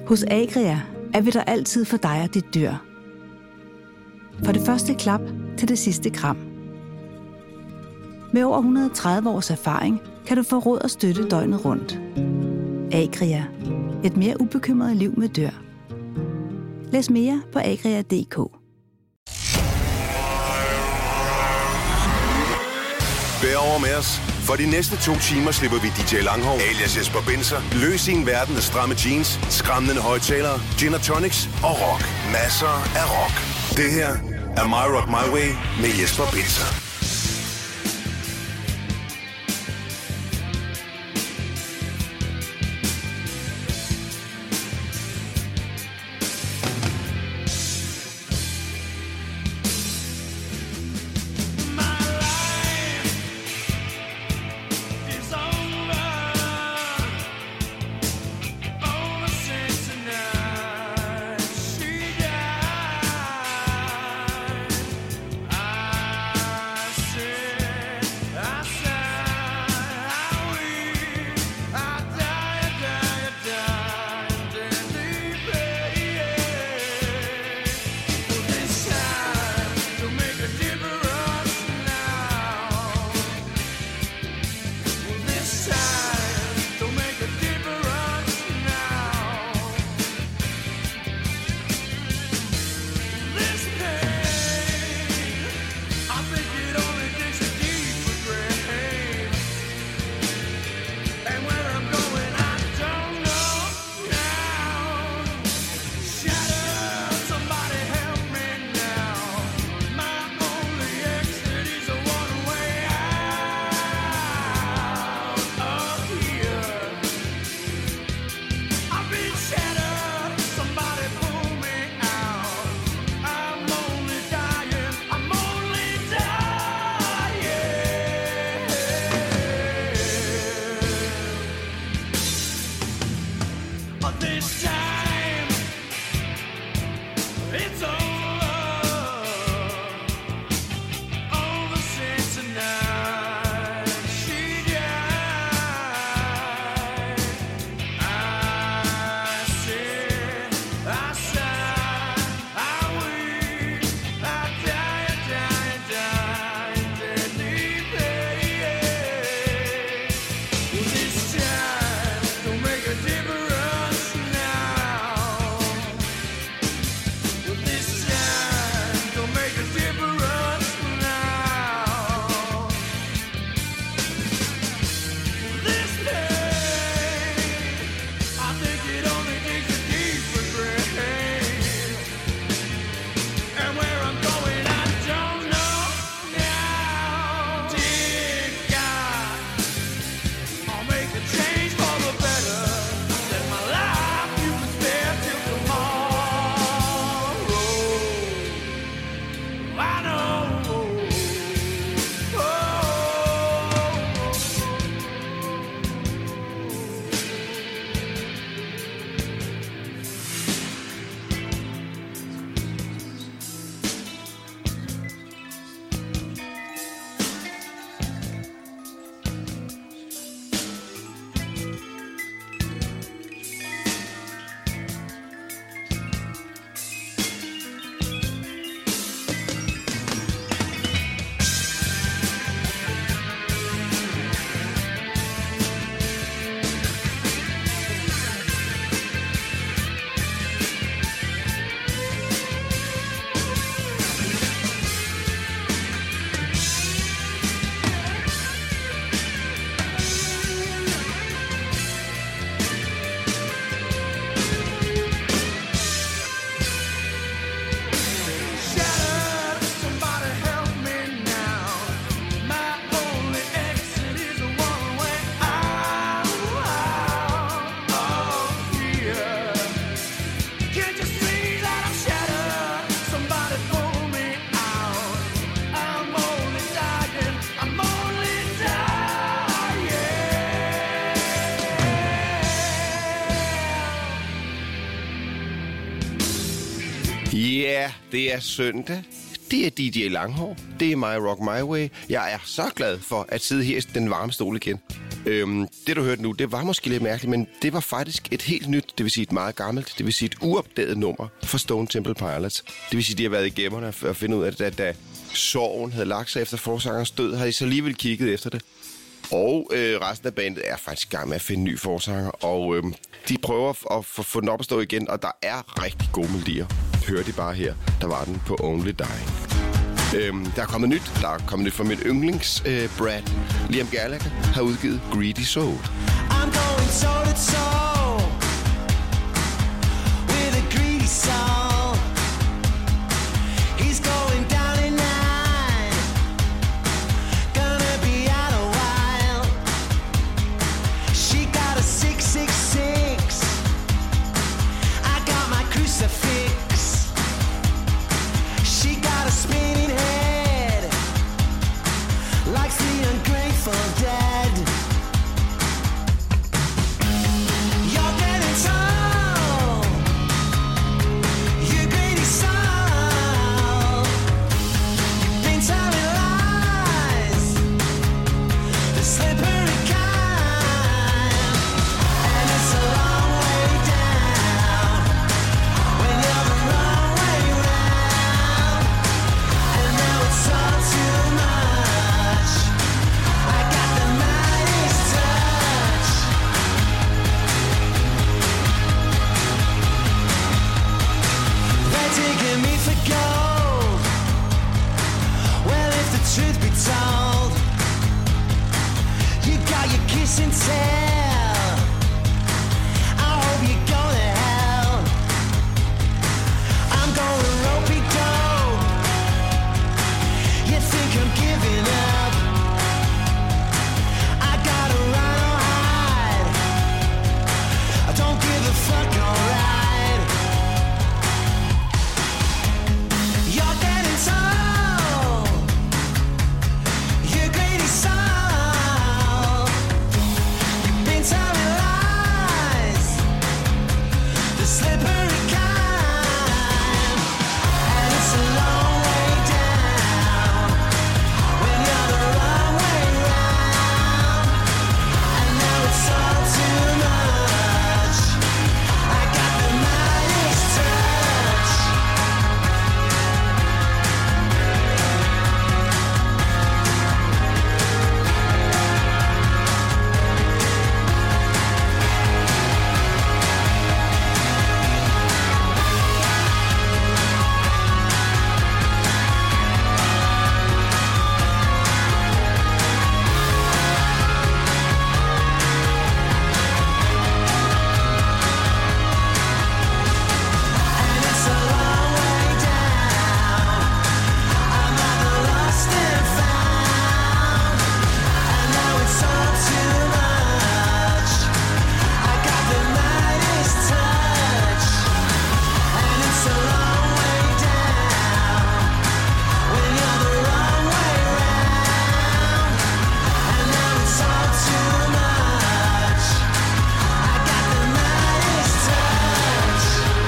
Hos Agria er vi der altid for dig og dit dyr. For det første klap til det sidste kram. Med over 130 års erfaring kan du få råd og støtte døgnet rundt. Agria. Et mere ubekymret liv med dyr. Læs mere på agria.dk. Bær over med os. For de næste 2 timer slipper vi DJ Langhov, alias Jesper Binzer, løs i en verden af stramme jeans, skræmmende højtalere, gin og tonics og rock. Masser af rock. Det her er My Rock My Way med Jesper Binzer. Ja, det er søndag. Det er DJ Langhår. Det er My Rock My Way. Jeg er så glad for at sidde her i den varme stol igen. Det, du hørte nu, det var måske lidt mærkeligt, men det var faktisk et helt nyt, det vil sige et meget gammelt, det vil sige et uopdaget nummer fra Stone Temple Pilots. Det vil sige, de har været i gemmerne og finde ud af det, da sorgen havde lagt sig efter forsangerens død, har de så alligevel kigget efter det. Og resten af bandet er faktisk i gang med at finde en ny forsanger, og de prøver at få den op at stå igen, og der er rigtig gode melodier. Hør de bare her, der var den på Only Dying. Der er kommet nyt fra min yndlings Brad. Liam Gallagher har udgivet Greedy Soul. I'm going soul to soul with a greedy soul. He's going down in line, gonna be out a while. She got a 666, I got my crucifix. She got a spinning head, likes the ungrateful dead. You're getting tall, you greedy soul. You've been telling lies, the slippery kind, and it's a long way down when you're the wrong way round. And now it's all too much. I got the Midas touch. They're digging me for gold. Well, if the truth be told, you got your kiss and tell. I hope you go to hell. I'm going ropey dope. You think I'm giving up? I gotta run or hide. I don't give a fuck, alright. You're getting tall, you greedy soul. You've been telling lies, the slippery kind, and it's a long way down when you're the wrong way round. And now it's all too much. I got the Midas touch. And it's a long way down. I'm at the lost and found. And now it's all too much. I got the Midas touch. And it's a long way down when you're the wrong way round. And now it's all too much. I got the Midas touch.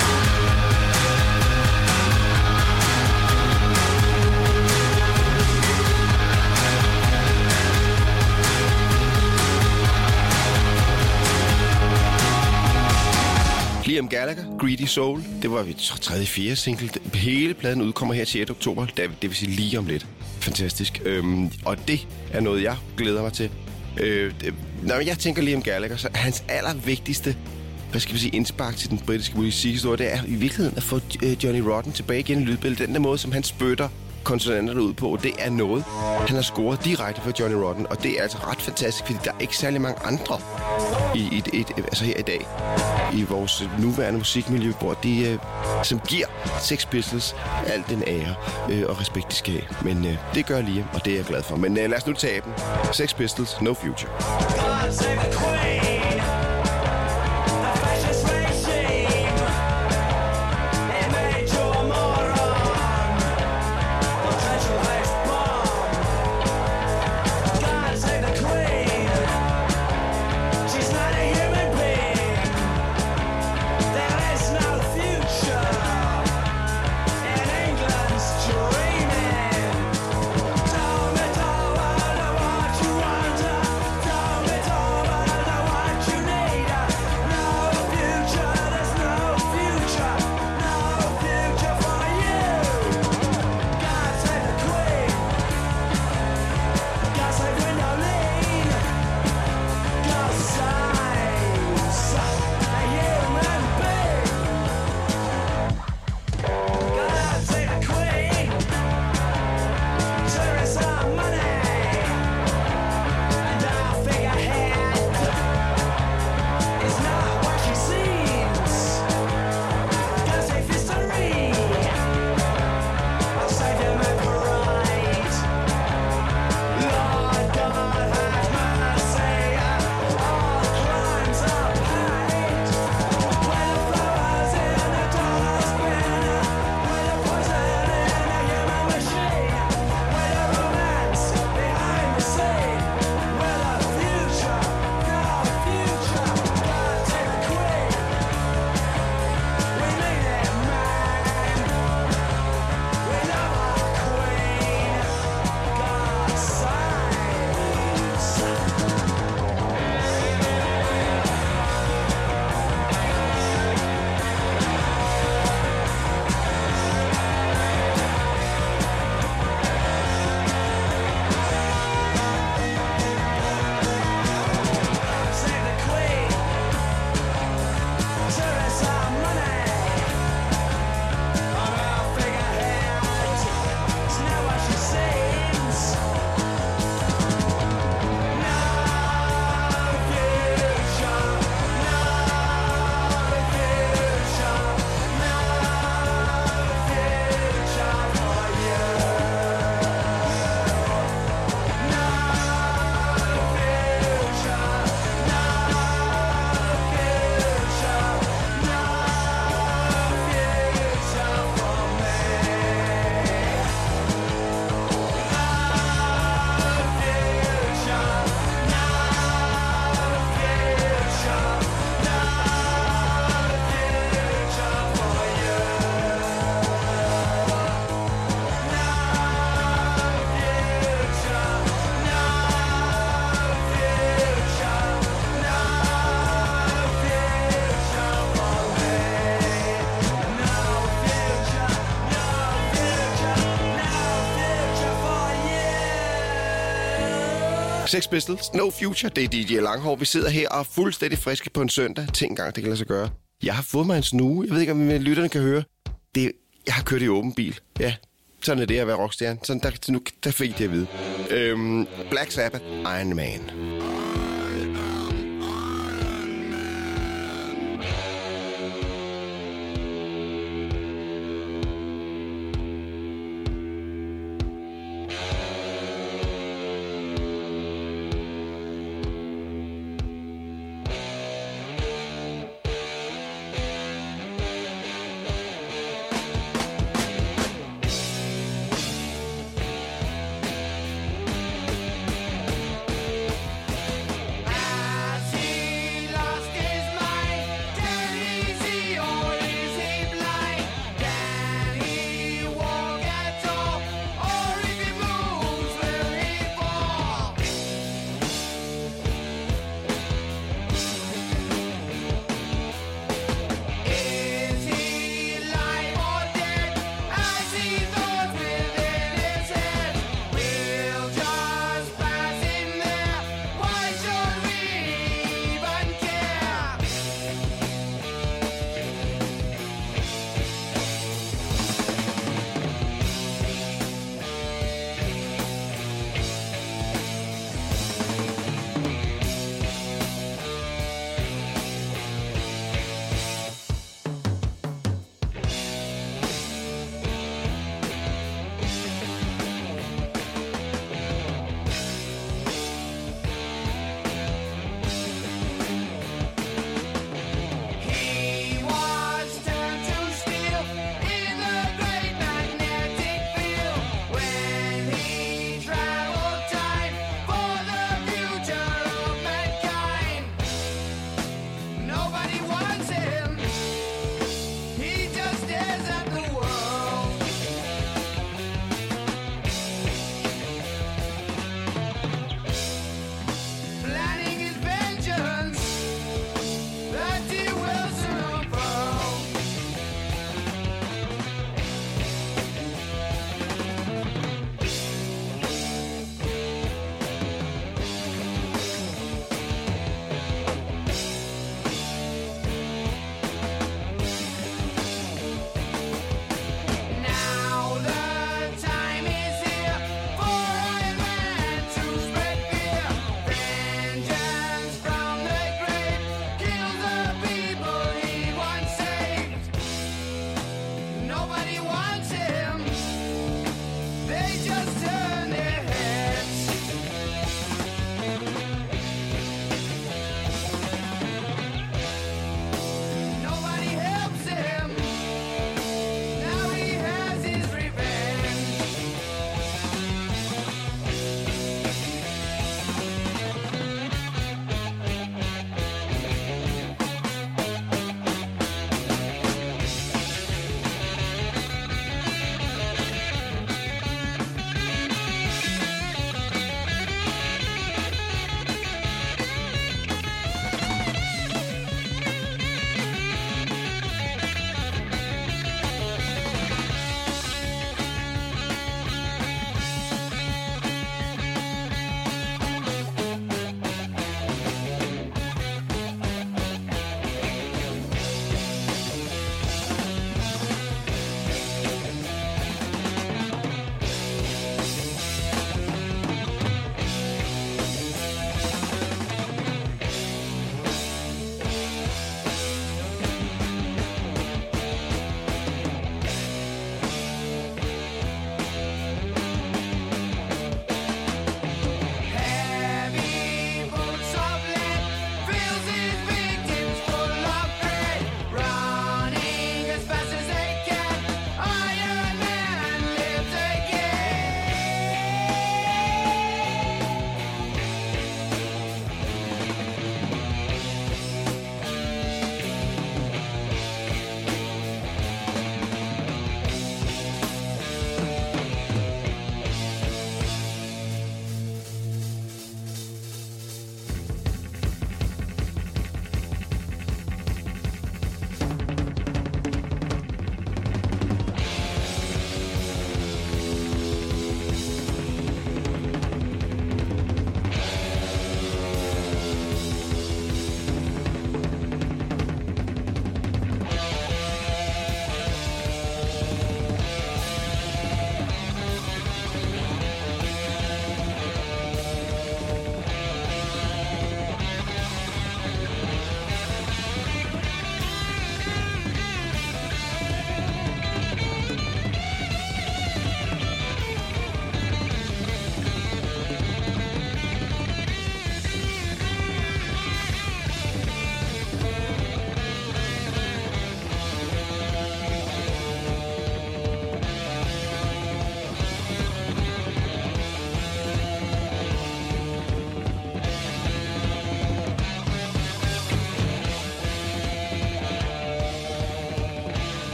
Liam Gallagher, Greedy Soul. Det var 3. single. Hele pladen udkommer her 6. oktober. Det vil sige lige om lidt. Fantastisk. Og det er noget, jeg glæder mig til. Når jeg tænker Liam Gallagher, så er hans allervigtigste indspark til den britiske musikhistorie, det er i virkeligheden at få Johnny Rotten tilbage igen i lydbilledet. Den der måde, som han spytter konsonanterne ud på, det er noget, han har scoret direkte for Johnny Rotten, og det er altså ret fantastisk, fordi der er ikke særlig mange andre altså her i dag i vores nuværende musikmiljø, hvor de som giver Sex Pistols alt den ære og respekt, de skal have. Men det gør Liam, og det er jeg glad for. Men lad os nu tage dem. Sex Pistols, No Future. God save the Queen, the fascist regime. It made you a moron, the central-based bomb. God save the Queen, she's not a human being. There is no future in England's dreaming. Tell me, what you want, tell me, Sex Pistols, No Future, det er DJ Langhår. Vi sidder her og er fuldstændig friske på en søndag. Tænk engang, det kan lade sig gøre. Jeg har fået mig en snue. Jeg ved ikke, om lytterne kan høre. Jeg har kørt i åben bil. Ja, sådan er det at være rockstjerne. Sådan, der fik det at vide. Black Sabbath, Iron Man.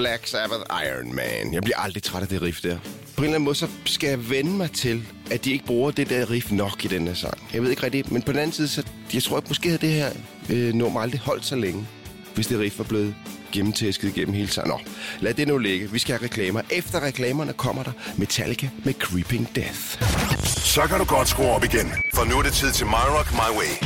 Black Sabbath Iron Man. Jeg bliver aldrig træt af det riff der. På en eller anden måde, så skal jeg vende mig til, at de ikke bruger det der riff nok i den her sang. Jeg ved ikke rigtigt, men på den anden side, så jeg tror, at måske havde det her nummer aldrig holdt så længe, hvis det riff var blevet gennemtæsket igennem hele sangen. Nå, lad det nu ligge. Vi skal have reklamer. Efter reklamerne kommer der Metallica med Creeping Death. Så kan du godt skrue op igen, for nu er det tid til My Rock My Way.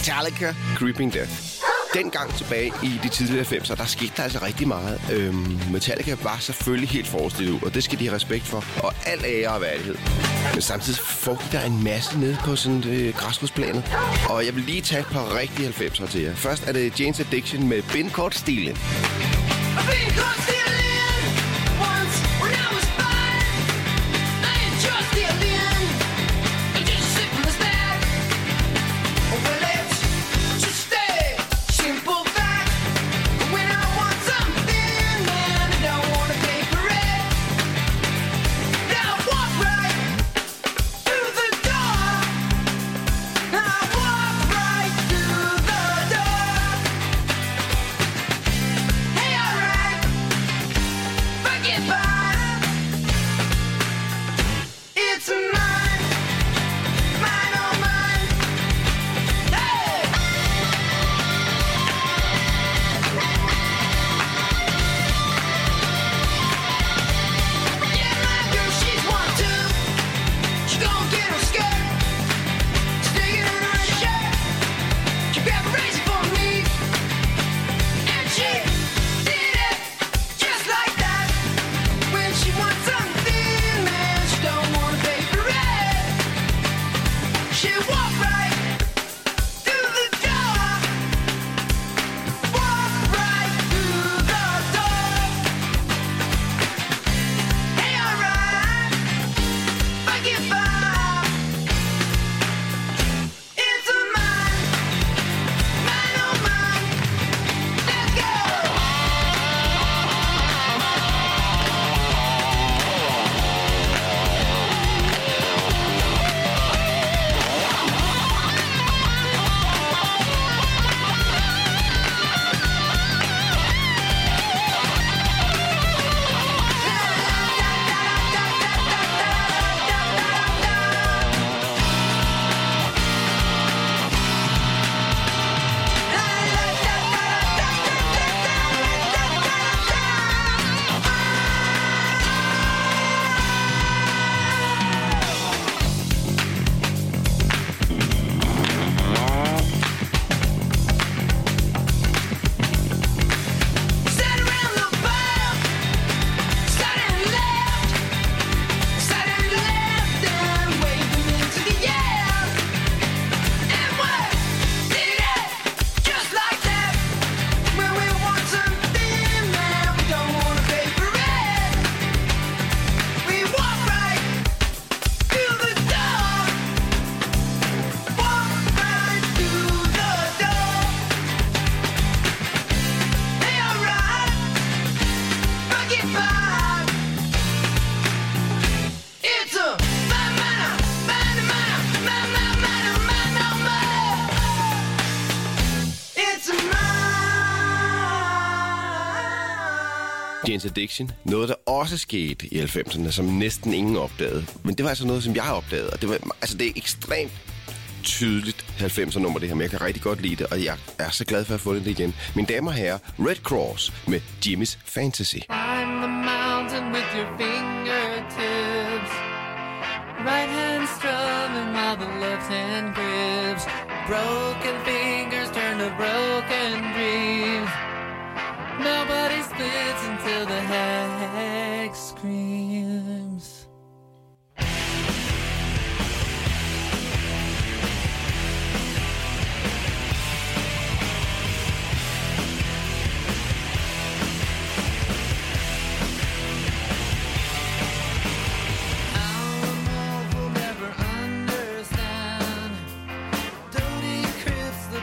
Metallica, Creeping Death. Dengang tilbage i de tidlige 90'er, der skete der altså rigtig meget. Metallica var selvfølgelig helt forestillet ud, og det skal de have respekt for. Og al ære og værdighed. Men samtidig foregik der en masse nede på sådan græsrodsplanet. Og jeg vil lige tage et par rigtige 90'er til jer. Først er det Jane's Addiction med Been Caught Stealing. Jane's Addiction. Noget, der også skete i 90'erne, som næsten ingen opdagede. Men det var altså noget, som jeg opdagede. Og det var, altså, det er ekstremt tydeligt 90'er nummer, det her. Men jeg kan rigtig godt lide det, og jeg er så glad for at få det igen. Mine damer og herrer, Red Cross med Jimmy's Fantasy. Climb the mountain with your fingertips. Right hand strumming while the left hand grips. Broken fingers turn to broken dreams. Nobody splits until the hex screams. Animals will never understand. Dirty crypts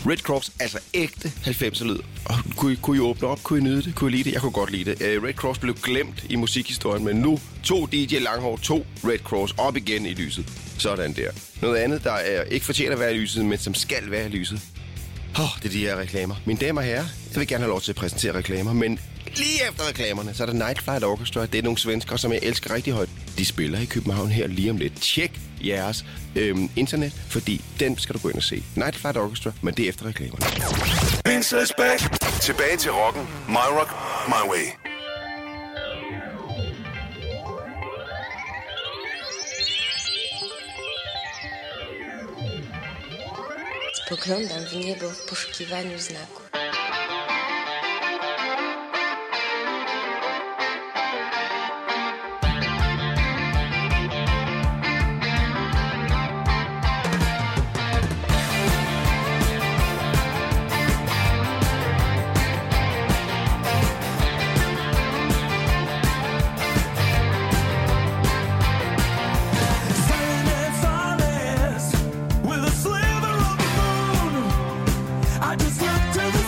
Red Cross, altså ægte 90'er-lyd. Og kunne I åbne op? Kunne I nyde det? Kunne I lide det? Jeg kunne godt lide det. Red Cross blev glemt i musikhistorien, men nu tog DJ Langhår, tog Red Cross op igen i lyset. Sådan der. Noget andet, der ikke fortjener at være i lyset, men som skal være i lyset. Det er de her reklamer. Mine damer og herrer, jeg vil gerne have lov til at præsentere reklamer, men lige efter reklamerne, så er der Night Flight Orchestra. Det er nogle svenskere, som jeg elsker rigtig højt. De spiller i København her lige om lidt. Tjek jeres internet, fordi den skal du gå ind og se. Night Flight Orchestra, men det er efter reklamerne. Vince is back. Tilbage til rocken. My Rock, My Way. Spoglądam w niebo w poszukiwaniu znaku. With a sliver of the moon, I just look to the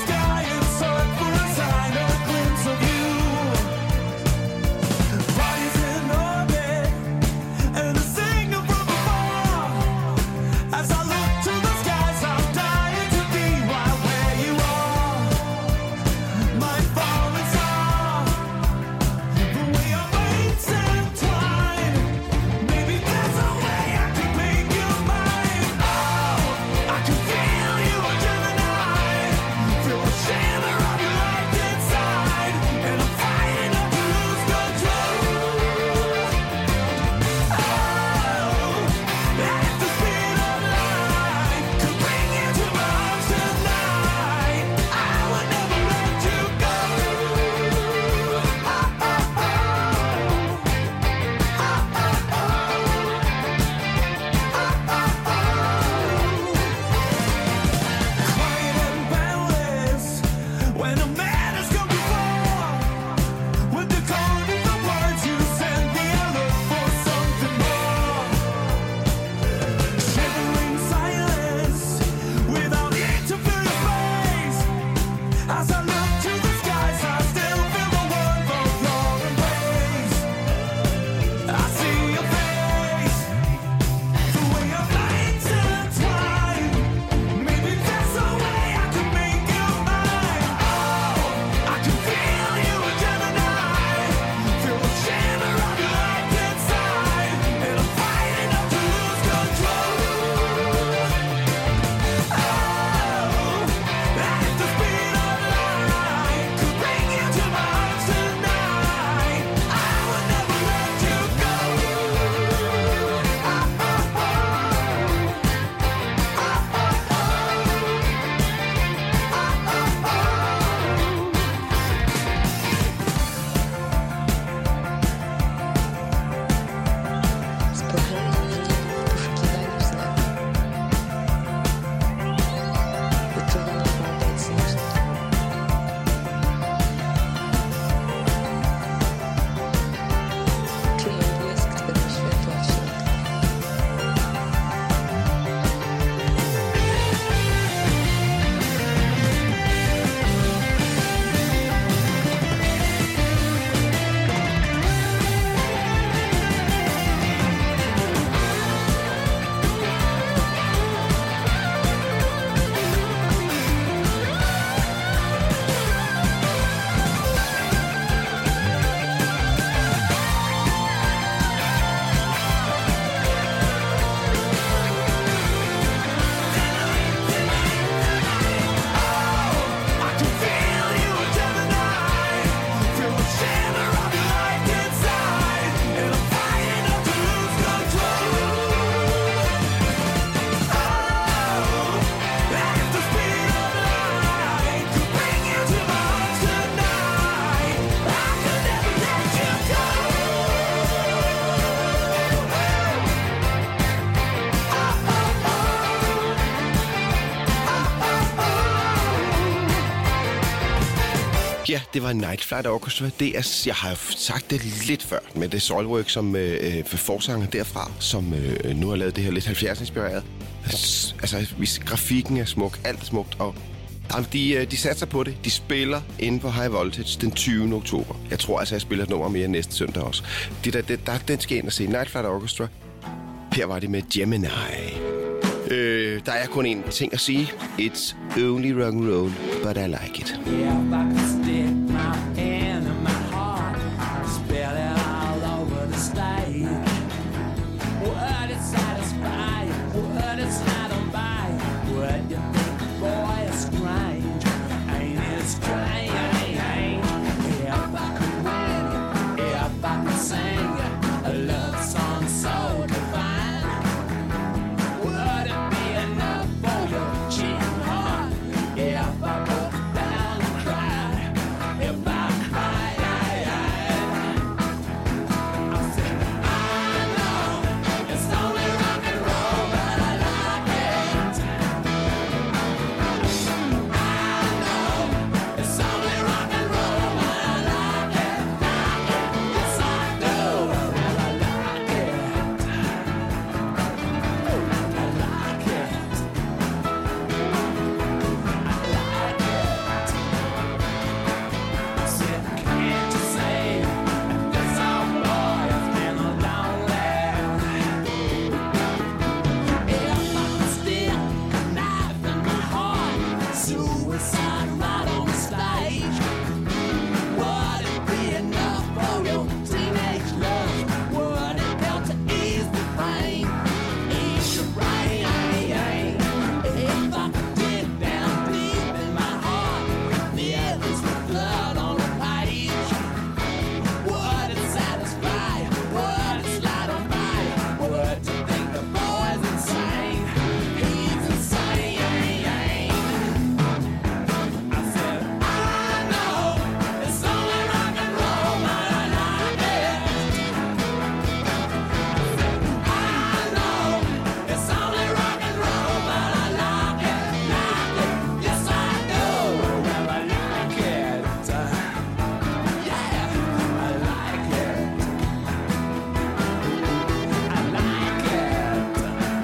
Ja, det var Night Flight Orchestra. Det er, jeg har jo sagt det lidt før, med det Soilwork som forsanger derfra, som nu har lavet det her lidt 70'er-inspireret. Altså, grafikken er smuk, alt er smukt, og de satser på det. De spiller inde på High Voltage den 20. oktober. Jeg tror altså, jeg spiller et nummer mere næste søndag også. Den skal ind og se. Night Flight Orchestra. Her var det med Gemini. Der er kun én ting at sige. It's only rock and roll, but I like it. Yeah, if I could stick my hand in my heart, I'd spill it all over the stage. Would it satisfy? Would it satisfy? Would you think, boy, it's strange? Ain't it strange? If I could win, if I could sing a love song so divine, would it be enough for your cheating heart? If I broke down and cried, if I cried, I said, I know it's only rock and roll, but I like it. I know it's only rock and roll, but I like it. Yes, I do. Well, I like it. I like it. Said, can't you say this old boy has been a lonely? If I could stick a knife in my heart, suicide right on the stage, would it be enough for your teenage love? Would it help to ease the pain, ease your brain? If I could dig down deep in my heart, feel this blood on the page, would it satisfy? Would it slide on by? Would you think the boy's insane? He's insane. I said, I know it's only rock and roll, but I like it. I know it's only rock and roll, but I like it. Yes, I do. Well, I like it. Yeah, I like it. I like it.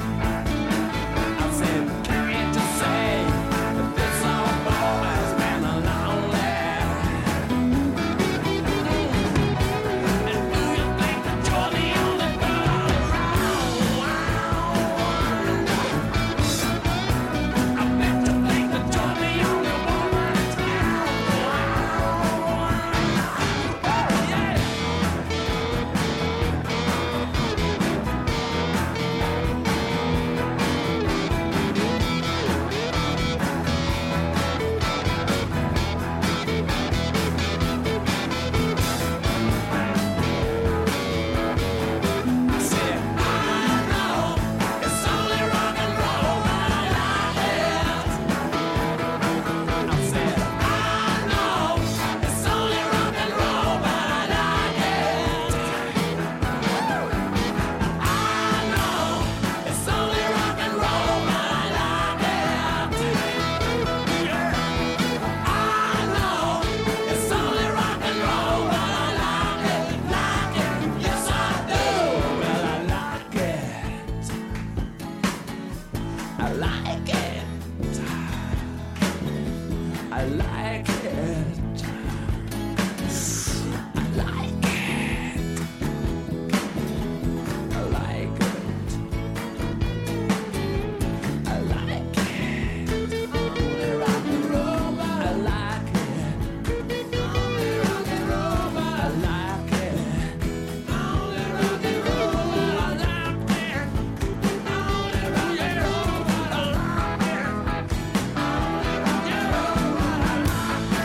I said, can't you say that this old boy has been a lonely? And do you think that you're the only girl around? I bet you think that you're the only woman in town. Yeah. I said, I know it's only rock and roll, but I like it. I said, I know it's only rock and roll, but I like it. I know it's only rock and roll, but I like it. I know it's only rock and roll, but I like it. Yes, I do. Well, I like it. I like it. I like it. I like it. I like it. I like it. Only rock and roll, but I like it. Only rock and roll, but I like it. Only rock and roll, but I like it. Only rock and roll, but I like it. Only rock and roll, but I like it.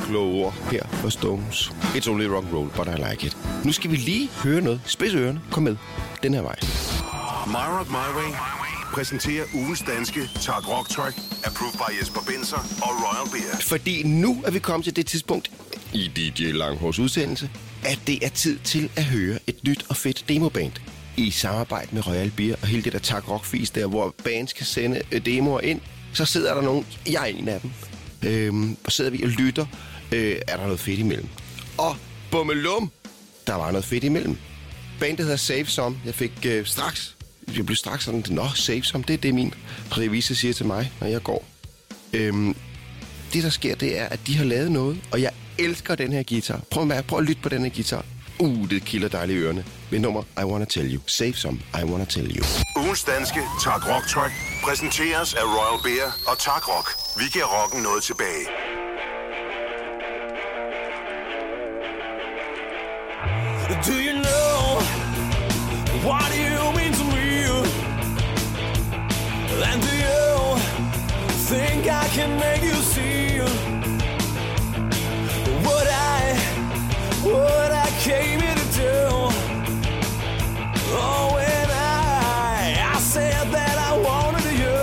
kloge ord her for Stones. It's only rock and roll, but I like it. Nu skal vi lige høre noget. Spids ørerne. Kom med. Den her vej. My Rock My Way præsenterer ugens danske Talk Rock Track, approved by Jesper Binzer og Royal Beer. Fordi nu er vi kommet til det tidspunkt i DJ Langhårs udsendelse, at det er tid til at høre et nyt og fedt demoband. I samarbejde med Royal Beer og hele det der Talk Rock-fis der, hvor bands kan sende demoer ind, så sidder der nogen, jeg er en af dem, og sidder vi og lytter, er der noget fedt imellem. Og bummelum, der var noget fedt imellem. Bandet hedder Save Some. Jeg blev straks sådan, Save Some, det er min revisor siger til mig, når jeg går. Det der sker, det er, at de har lavet noget, og jeg elsker den her guitar. Prøv at lytte på den her guitar. Det kilder dejligt i ørerne. Med nummer I Wanna Tell You. Save Some, I Wanna Tell You. Ugens danske Talk Rock Track præsenteres af Royal Beer og Talk Rock. Vi giver rocken noget tilbage. Do you know what you mean to me? And do you think I can make you see what I came here to do? Oh, when I said that I wanted you,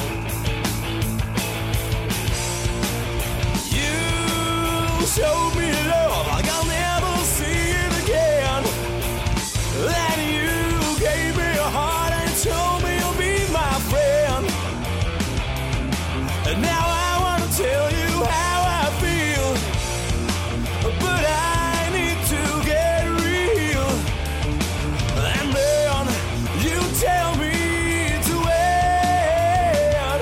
you showed me love like I'll never see it again. Then you gave me a heart and told me you'll be my friend. And now I wanna tell you how I feel, but I need to get real. And then you tell me to wait,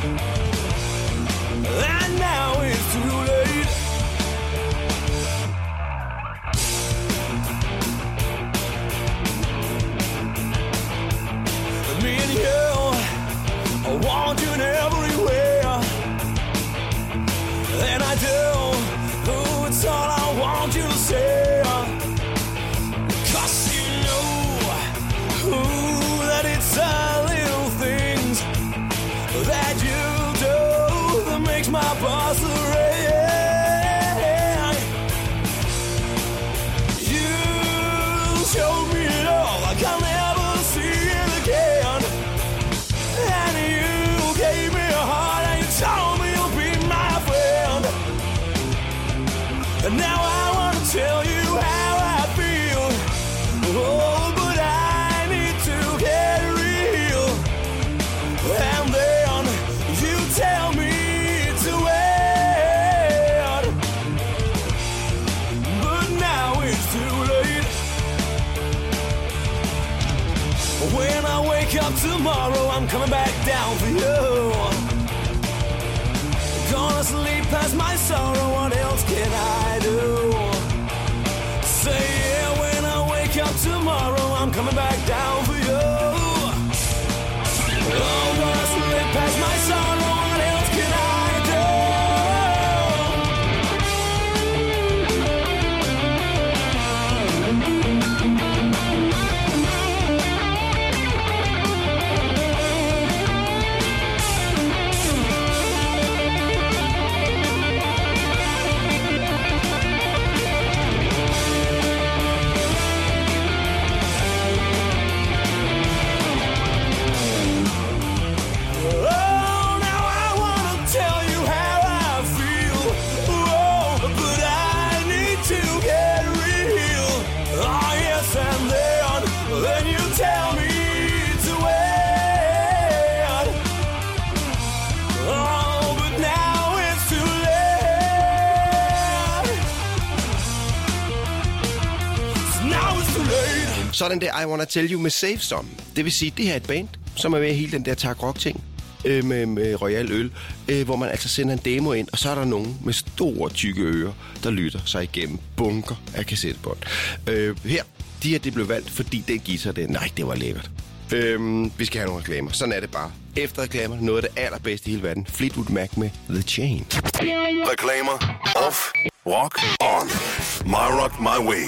and now it's too late. Me and you, I want you everywhere, and I do. Oh, it's all I want you to say, 'cause you know that it's the little things that you do that makes my boss ring. You showed me love like I'll never see it again, and you gave me a heart and you told me you'll be my friend. And now I wanna tell you how I feel. Oh, but I need to get real. And then you tell me to wait, but now it's too late. When I wake up tomorrow, I'm coming back down for you. Gonna sleep past my sorrow, what else can I do? Say yeah, when I wake up tomorrow, I'm coming back down for you. Oh, gonna sleep past my sorrow, what else can I do? Sådan der I Wanna Tell You med Save Some. Det vil sige, det her er et band, som er med i hele den der Talk Rock-ting med Royal Øl, hvor man altså sender en demo ind, og så er der nogen med store, tykke ører, der lytter sig igennem bunker af kassettebånd. Her, de her, det blev valgt, fordi den guitar, det var lækkert. Vi skal have nogle reklamer. Sådan er det bare. Efter reklamer, noget af det allerbedste i hele verden. Fleetwood Mac med The Chain. Reklamer. Off. Rock. On. My Rock My Way.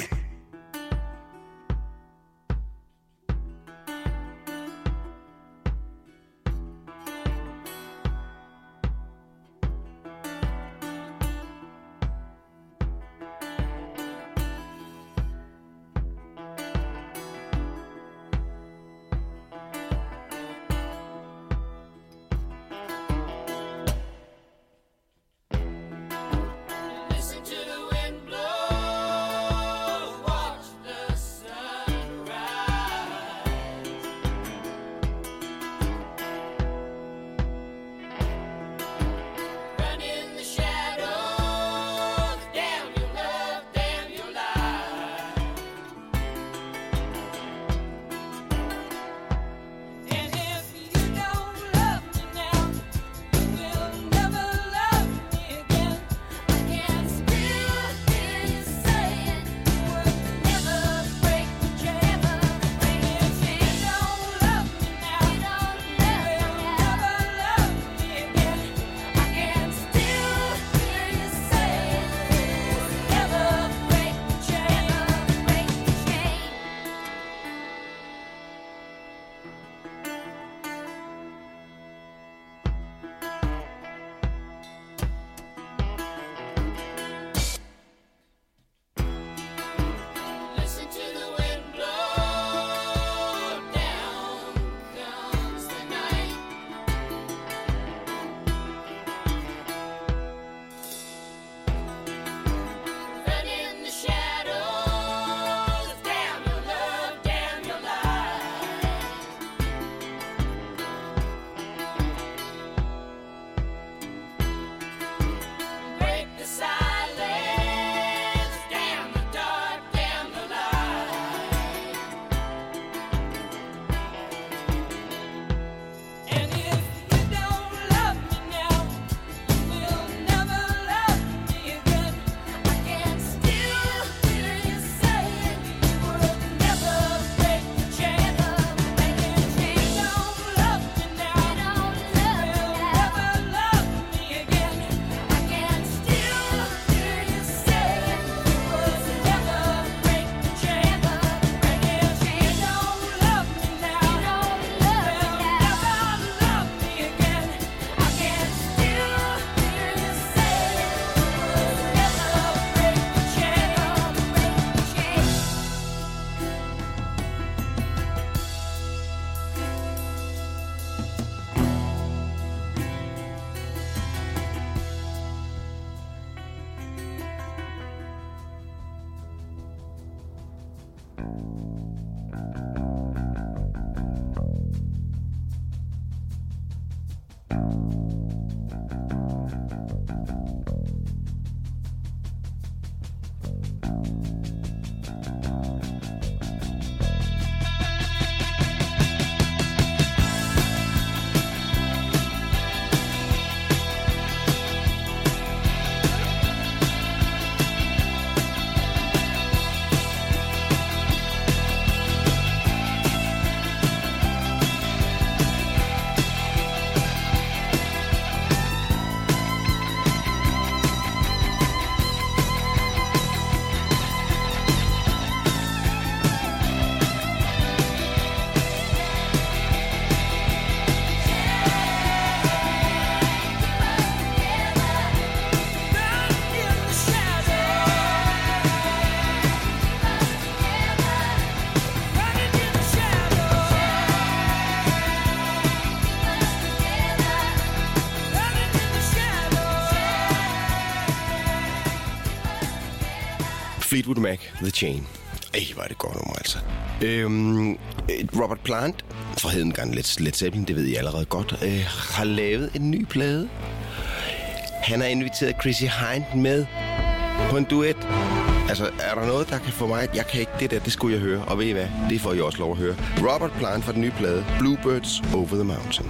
Fleetwood Mac, The Chain. Hvor er det godt nummer, altså. Robert Plant, for hedengang Led Zeppelin, det ved I allerede godt, har lavet en ny plade. Han har inviteret Chrissie Hynde med på en duet. Altså, er der noget, der kan få mig... Jeg kan ikke det der, det skulle jeg høre. Og ved I hvad? Det får I også lov at høre. Robert Plant fra den nye plade, Bluebirds Over the Mountain.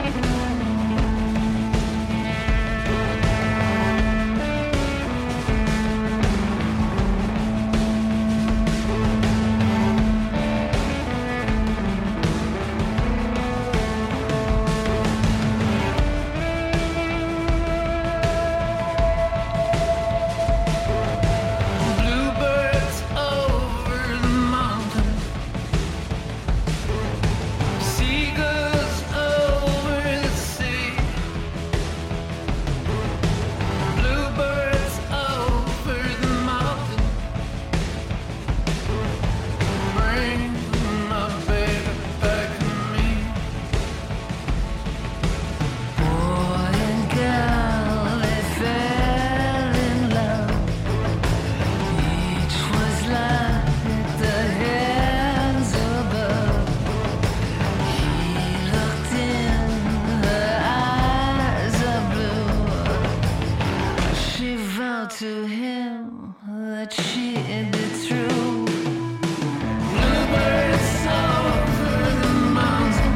To him that she'd be true. Bluebirds over the mountain,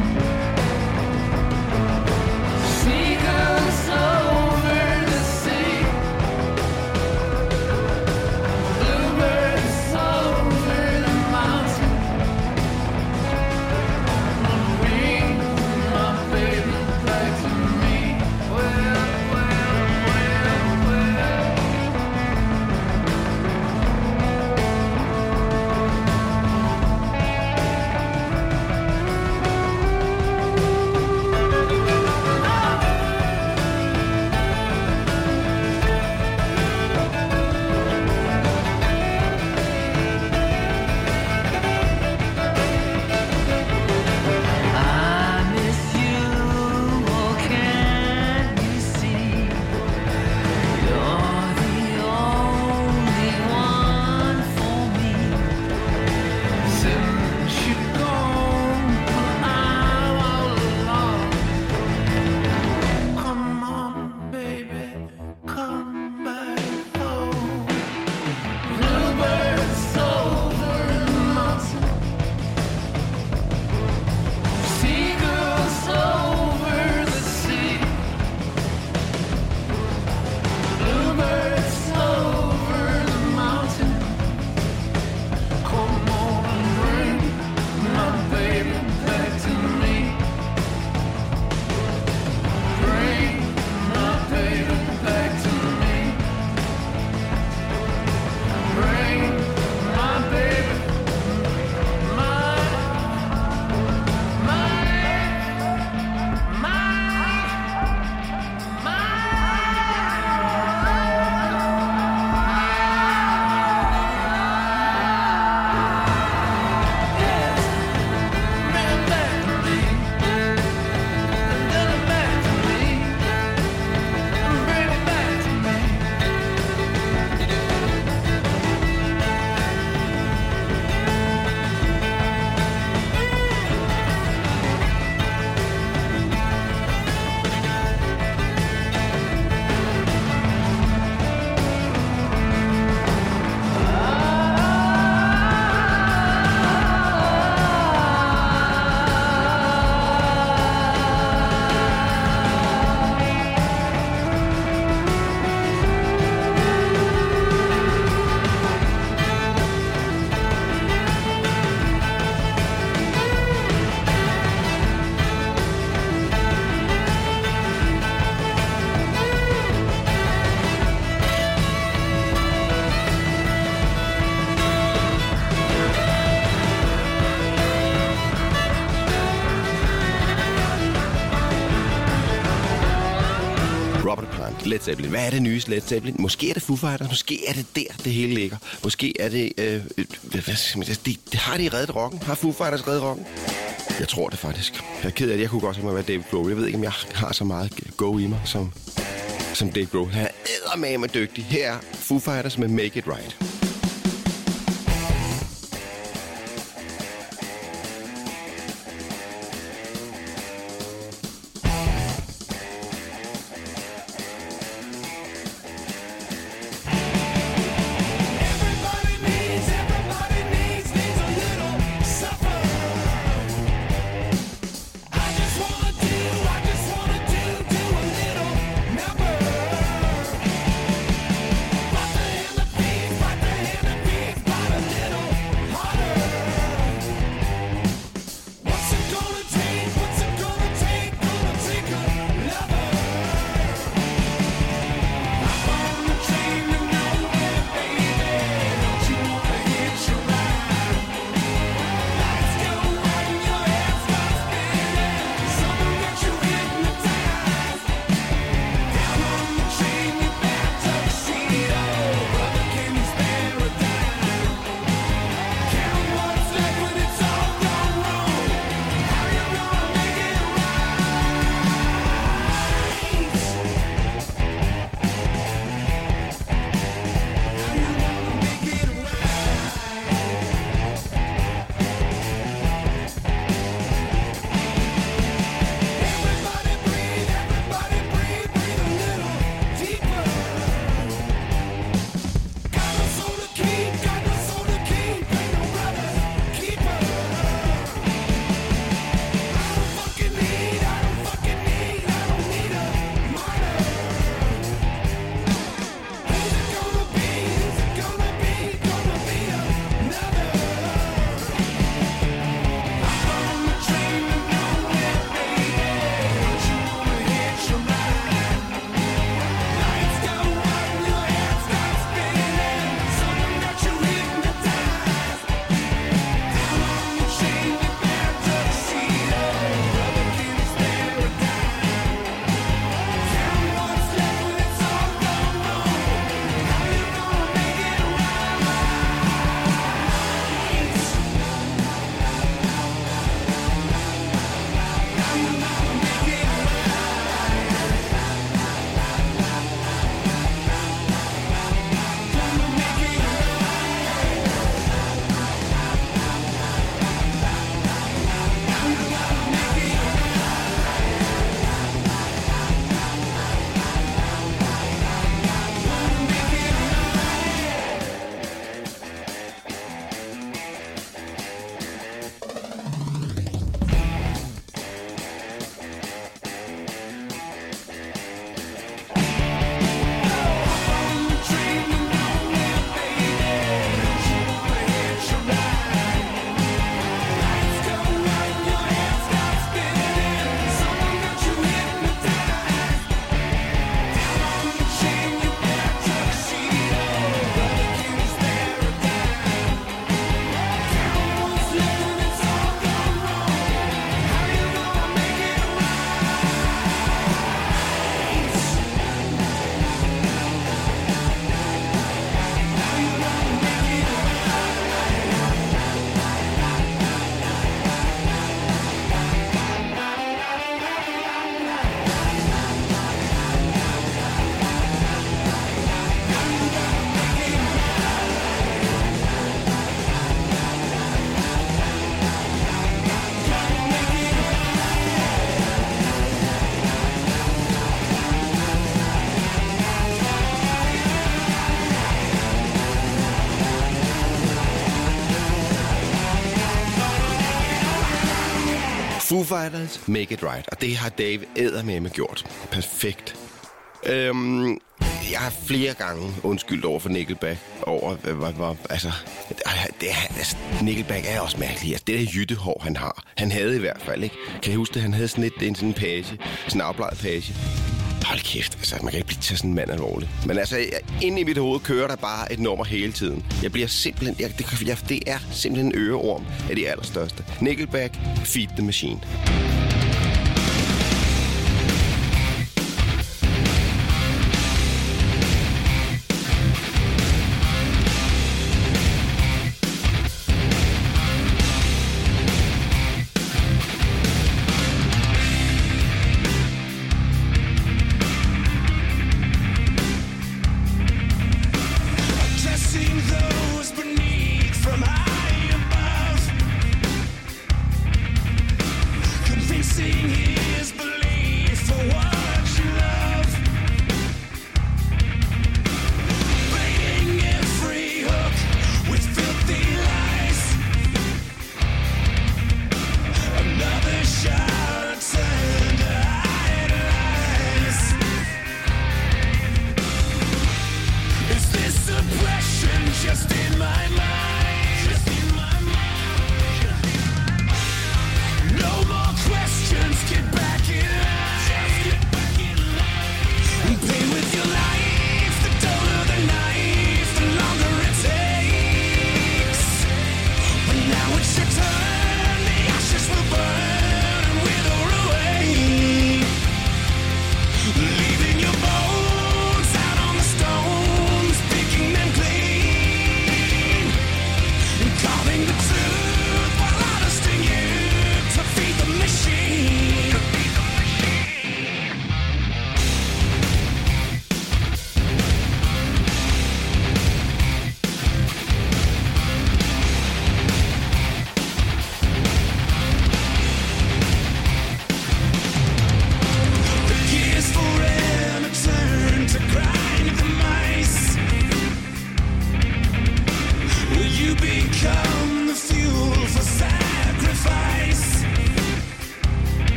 seagulls over the sea. Bluebirds over the mountain, bring my baby back to me. Well. Led Zeppelin. Hvad er det nyeste Led Zeppelin? Måske er det Foo Fighters, måske er det der, det hele ligger. Måske er det... det har de reddet rocken? Har Foo Fighters reddet rocken? Jeg tror det faktisk. Jeg er ked af det. Jeg kunne godt tænke mig at være Dave Grohl. Jeg ved ikke, om jeg har så meget go i mig som Dave Grohl. Han er eddermame dygtig. Her er Foo Fighters med Make It Right. Foo Fighters, Make It Right. Og det har Dave eddermame gjort. Perfekt. Jeg har flere gange undskyldt over for Nickelback. Nickelback er også mærkelig. Altså, det der jyttehår, han har. Han havde i hvert fald, ikke? Kan jeg huske det? Han havde sådan en page. Sådan en afbleget page. Hold kæft, altså, man kan ikke blive til sådan en mand alvorligt. Men altså, inde i mit hoved kører der bare et nummer hele tiden. Jeg bliver simpelthen... Det er simpelthen en øreorm af de allerstørste. Nickelback, Feed the Machine. Those beneath from high above.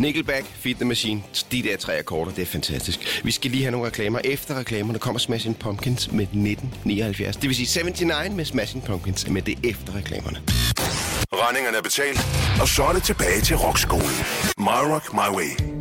Nickelback, Feed the Machine. De der 3 akkorder, det er fantastisk. Vi skal lige have nogle reklamer. Efter reklamerne kommer Smashing Pumpkins med 1979. Det vil sige 79 med Smashing Pumpkins, men det er efter reklamerne. Regningerne er betalt, og så er det tilbage til rockskolen. My Rock, My Way.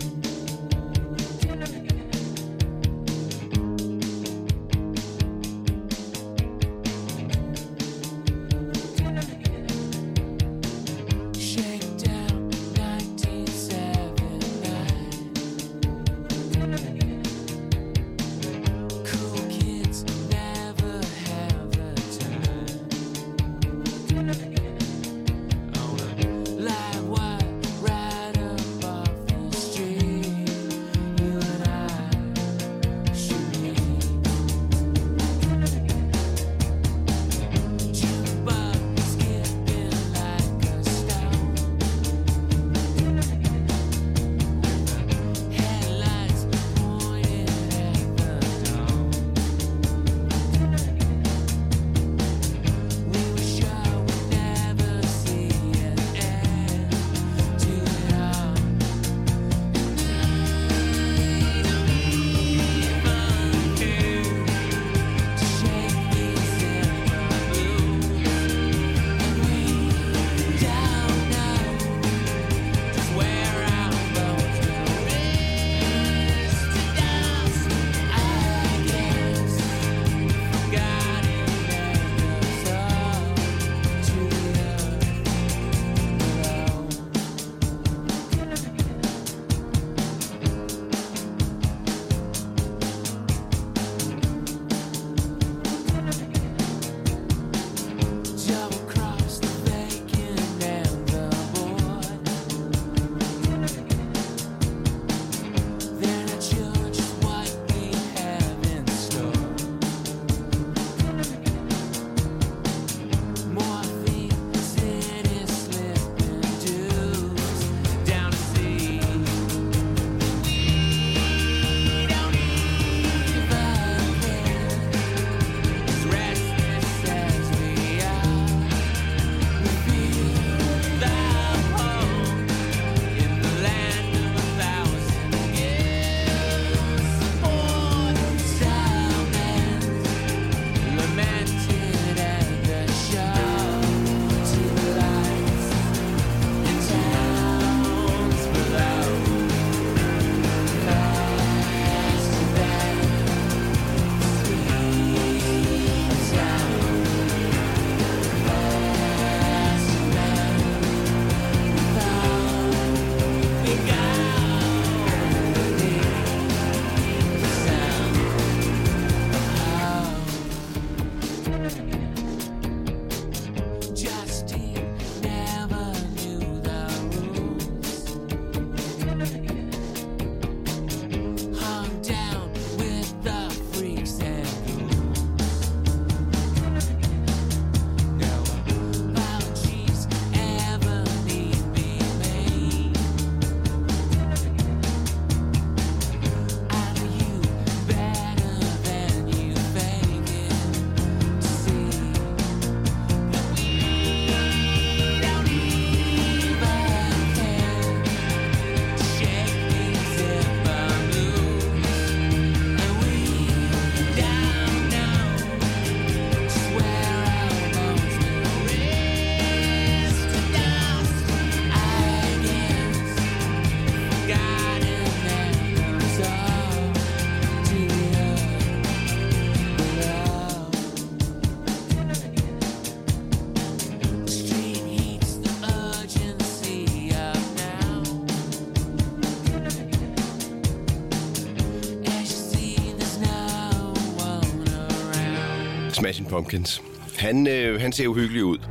Smashing Pumpkins. Han ser uhyggelig ud.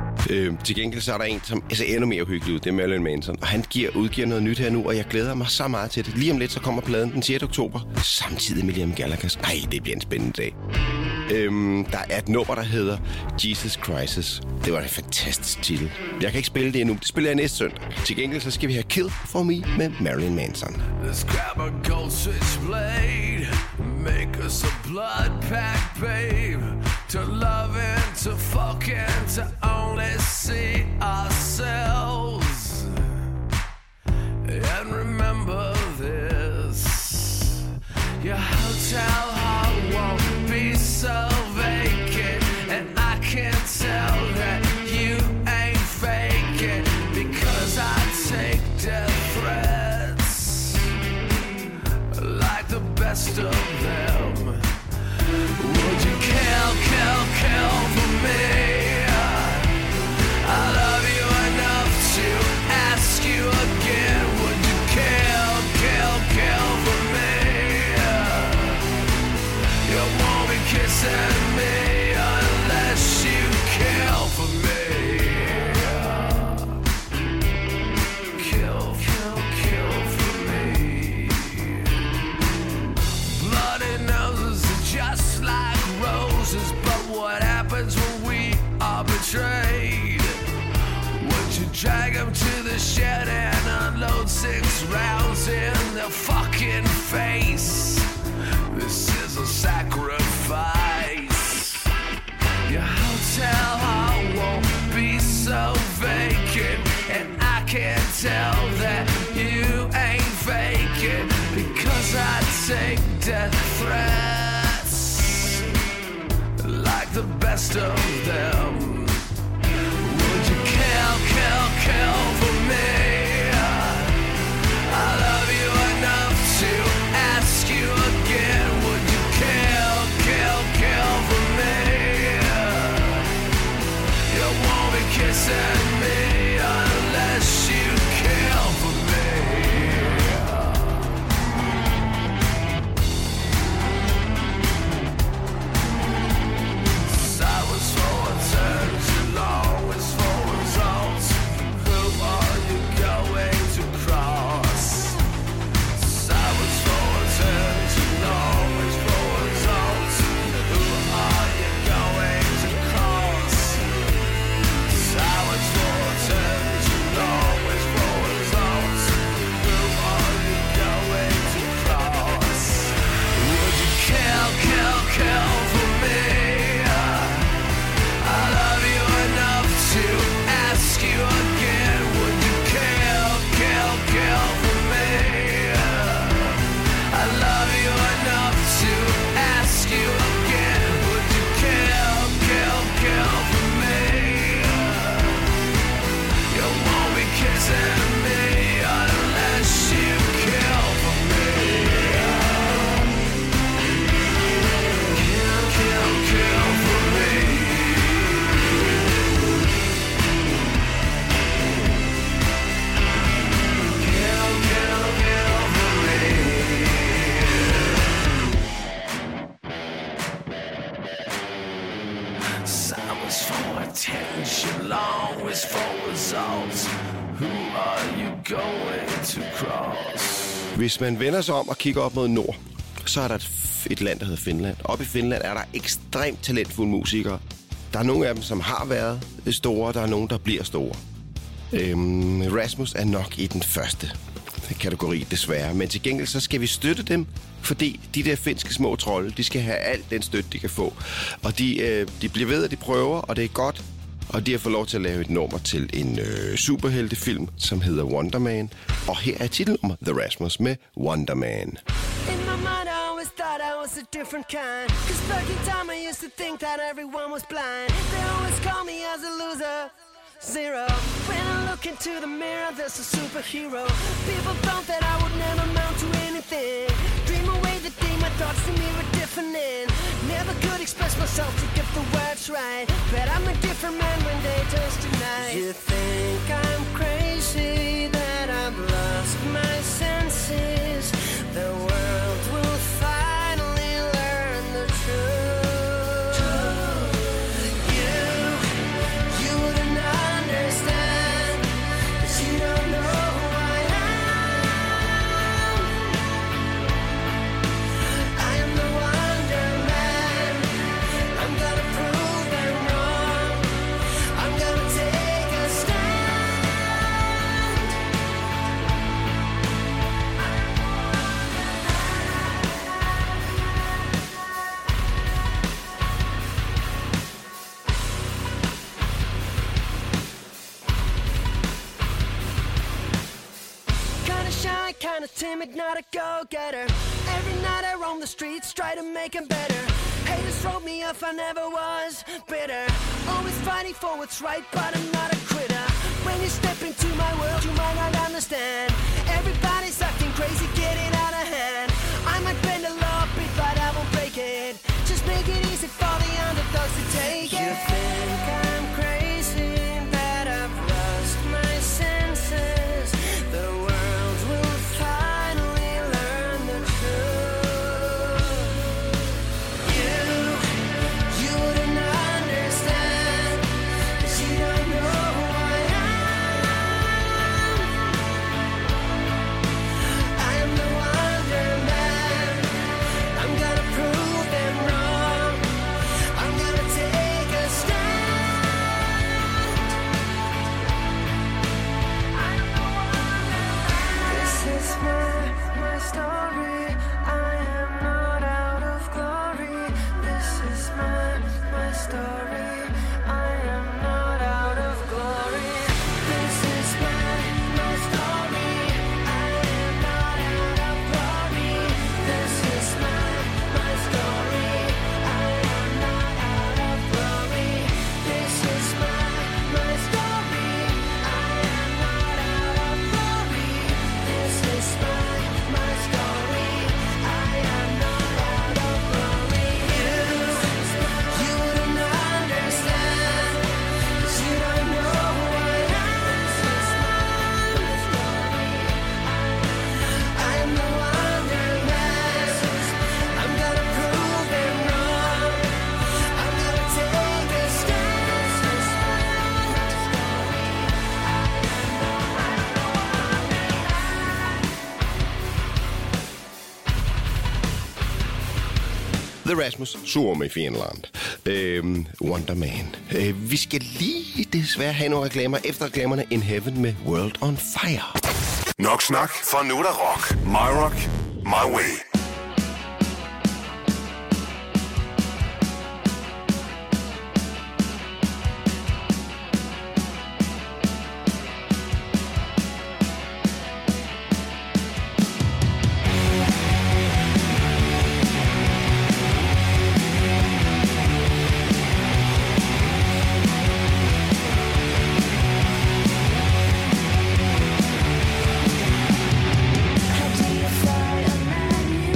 Til gengæld så er der en, som ser endnu mere uhyggelig ud. Det er Marilyn Manson. Og han udgiver noget nyt her nu, og jeg glæder mig så meget til det. Lige om lidt, så kommer pladen den 6. oktober. Samtidig med Liam Gallagher. Ej, det bliver en spændende dag. Der er et nummer, der hedder Jesus Crisis. Det var en fantastisk titel. Jeg kan ikke spille det endnu. Det spiller jeg næste søndag. Til gengæld så skal vi have Kill For Me med Marilyn Manson. Let's grab a gold switchblade, make us a blood pact, babe. To love and to fuck and to only see ourselves. And remember best of them. Would you kill for me? I love you enough to ask you again. Would you kill for me? You won't be kissing me unless you kill for me. Kill for me. Bloody noses are just like roses, but what happens when we are betrayed? Would you drag them to the shed and unload 6 rounds in their fucking face? This is a sacrifice. Your hotel hall won't be so vacant, and I can't tell that you ain't faking, because I take death threats like the best of them. Would you kill for me? I love you enough to ask you again. Would you kill for me? You won't be kissing me unless you kill for me. Silence for attention, always for results. Who are you going to cross? Silence for attention, always for results. Who are you going to cross? Silence for attention, always for results. Who are you going to cross? Would you kill for me? I love you enough to ask you again. Would you kill for me? I love you enough to ask you again. Would you kill for me? You won't be kissing me unless you kill for me. Kill for me. Kill for me. Silence for attention, long is for results. Who are you going to cross? Hvis man vender sig om og kigger op mod nord, så er der et land, der hedder Finland. Oppe i Finland er der ekstremt talentfulde musikere. Der er nogle af dem, som har været store, der er nogle, der bliver store. Rasmus er nok i den første kategori, desværre. Men til gengæld, så skal vi støtte dem, fordi de der finske små trolde, de skal have alt den støtte, de kan få. Og de bliver ved, at de prøver, og det er godt. Og de har fået lov til at lave et nummer til en superheltefilm, som hedder Wonder Man. Og her er titelnummer The Rasmus med Wonder Man. In my mind I always thought I was a different kind, 'cause back in time I used to think that everyone was blind. They always call me as a loser, zero. When I look into the mirror there's a superhero. People thought that I would never amount to anything. Dream away the day my thoughts to me were different and never could express myself to get the words right. But I'm a different man when day turns to night. You think I'm crazy, that I've lost my senses. The world will finally learn the truth. You wouldn't understand, 'cause you don't know who I am. I am the Wonder Man. I'm gonna prove them wrong. I'm gonna take a stand. Kinda shy, kinda timid, not a go-getter. Every night I roam the streets, try to make them better. Haters wrote me off, I never was bitter. Always fighting for what's right, but I'm not a quitter. When you step into my world, you might not understand. Everybody's acting crazy, getting out of hand. I might bend the law, dogs to take it. You think I'm crazy, that I've lost my senses. The world will finally learn the truth. You wouldn't understand, 'cause you don't know who I am. I am the Wonder Man. I'm gonna prove them wrong. I'm gonna take a stand. I am the Wonder Man. This is my story. I am not out of glory. This is my story. I am not out of glory. This is my story. I am not out of glory. This is my story. I am not out of glory. This is my story. I am not out of glory. This is my story. I am not out of glory. You wouldn't understand, 'cause you don't know who I am. I am the Wonder Man. I'm gonna prove them wrong. I'm gonna take a stand. The Rasmus, Suomi, Finland. Wonder Man. Vi skal lige desværre have nogle reklamer efter reklamerne In Heaven med World on Fire. Nok snak, for nu er der rock. My rock, my way. How do you fight a man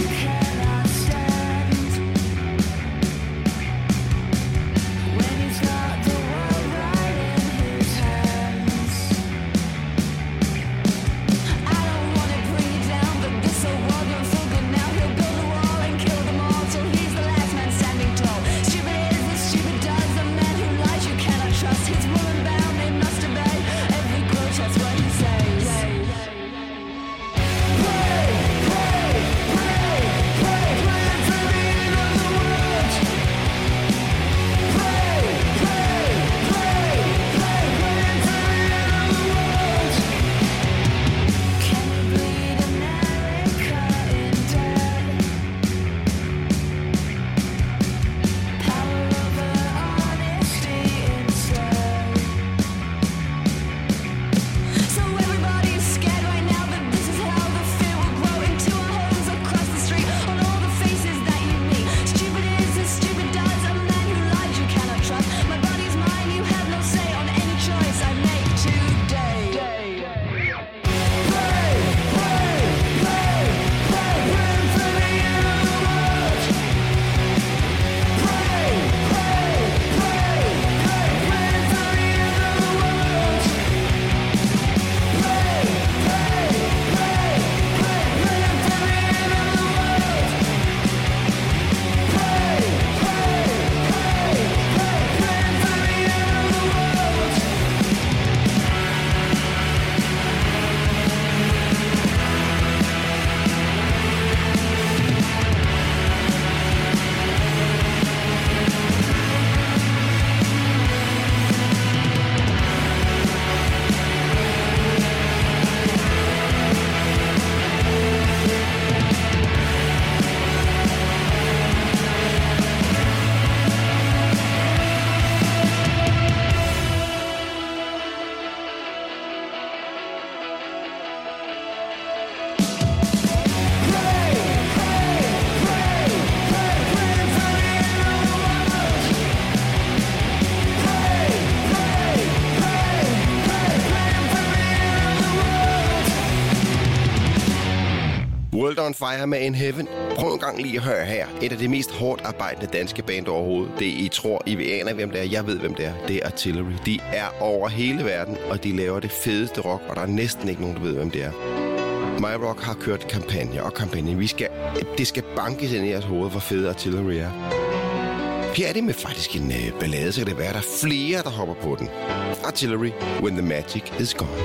World on Fire med In Heaven. Prøv en gang lige at høre her. Et af de mest hårdt arbejdende danske band overhovedet. Det I tror, I aner, hvem det er. Jeg ved, hvem det er. Det er Artillery. De er over hele verden, og de laver det fedeste rock, og der er næsten ikke nogen, der ved, hvem det er. My Rock har kørt kampagne. Det skal bankes ind i jeres hoved, hvor fed Artillery er. Her er det med faktisk en ballade, så kan det være, at der er flere, der hopper på den. Artillery, When the Magic is Gone.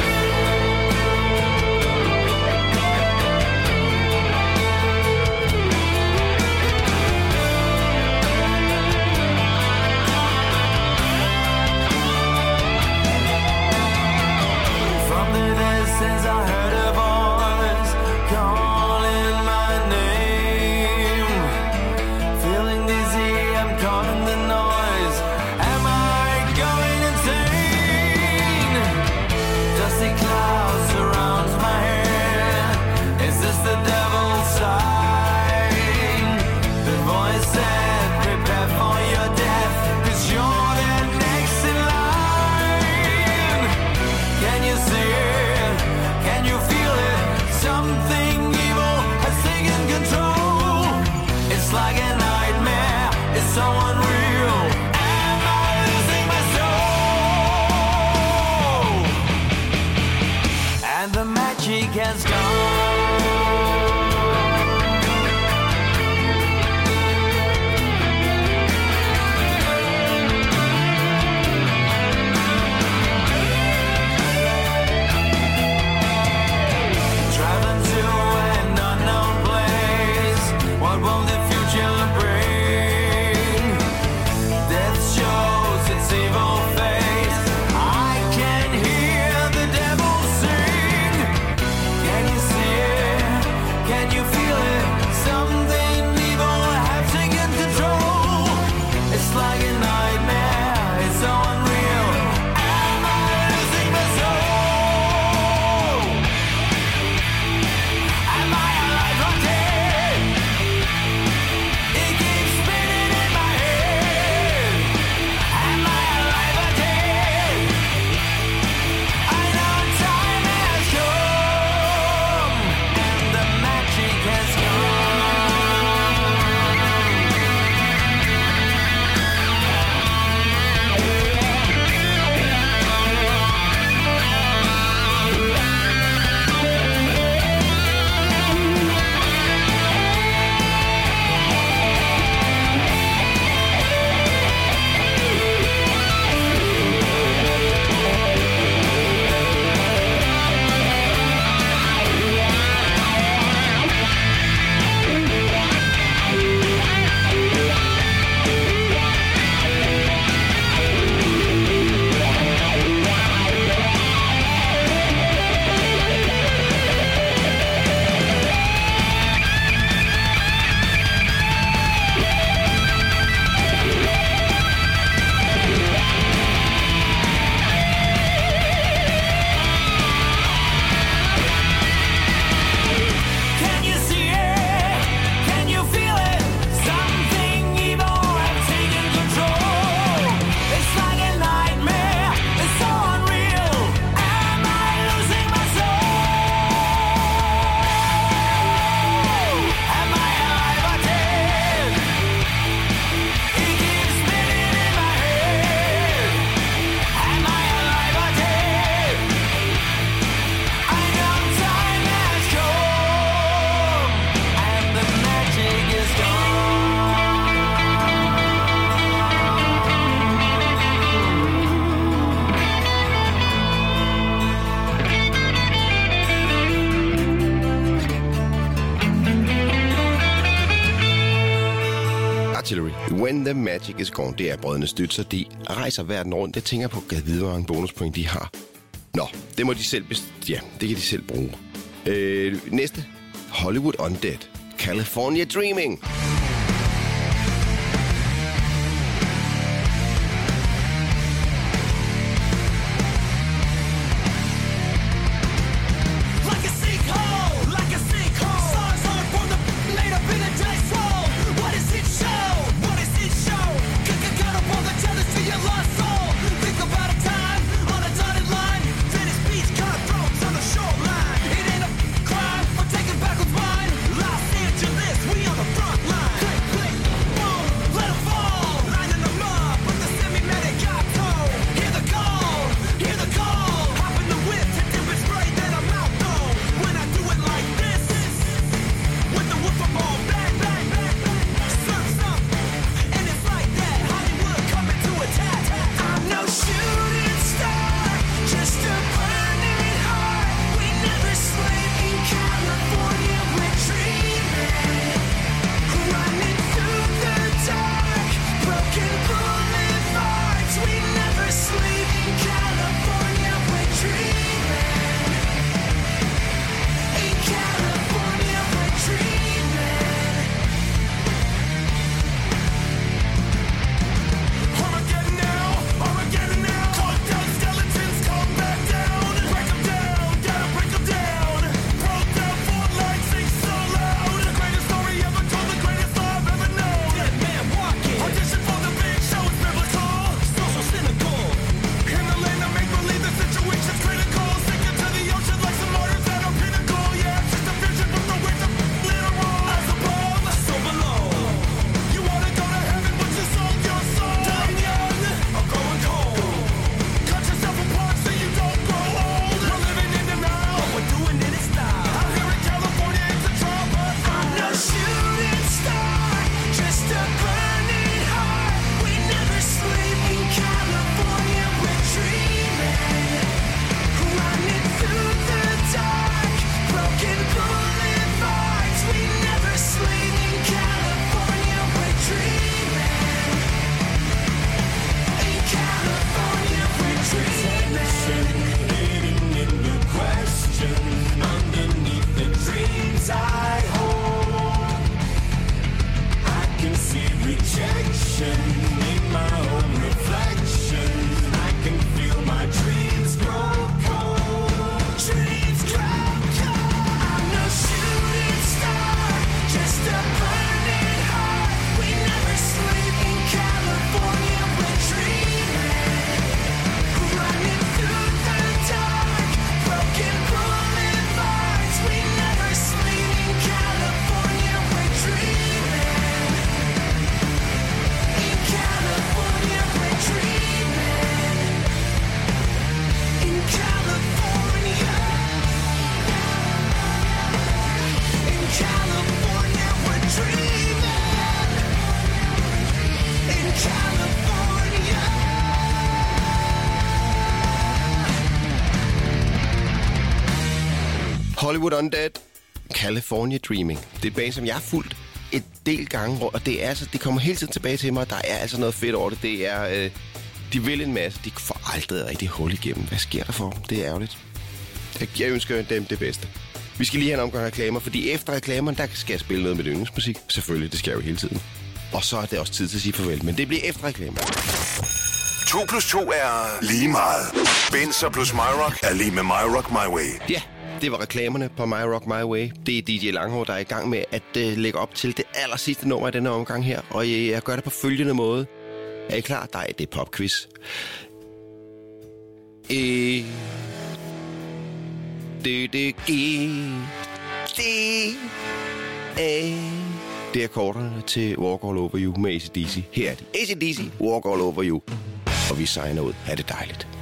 When the Magic is Gone, det er Brødrene Stützer. De rejser verden rundt. Jeg tænker på, at vide, hvor mange bonuspoint de har. Nå, det må de selv ja, det kan de selv bruge. Næste. Hollywood Undead. California Dreaming. Backwards, why? as I hold. I can see rejection in my own reflection. I can feel my dreams grow cold. Dreams grow cold. I'm no shooting star, just a burning heart. We never sleep in California, we're dreaming. Running through the dark, broken boulevards. We never sleep in California, we're dreaming. In California, we're dreaming. In California. In California, we're dreaming. In California. Hollywood Undead, California Dreaming. Det er et band, som jeg har fulgt et del gange, og det er altså, det kommer hele tiden tilbage til mig. Der er altså noget fedt over det. Det er, de vil en masse. De får aldrig rigtig hul igennem. Hvad sker der for dem? Det er ærgerligt. Jeg ønsker dem det bedste. Vi skal lige have en omgang reklamer, fordi efter reklamerne, der skal jeg spille noget med yndlingsmusik. Selvfølgelig, det skal jeg jo hele tiden. Og så er det også tid til at sige farvel, men det bliver efter reklamer. 2 + 2 er lige meget. Benzer plus MyRock er lige med MyRock My Way. Ja, det var reklamerne på My Rock My Way. Det er DJ Langhår, der er i gang med at lægge op til det aller sidste nummer i denne omgang her. Og jeg gør det på følgende måde. Er I klar? Der er det popquiz. E D D G D A. Det er akkorderne til Walk All Over You med AC/DC. Her er de. AC/DC, Walk All Over You. Og vi signer ud. Ha' det dejligt.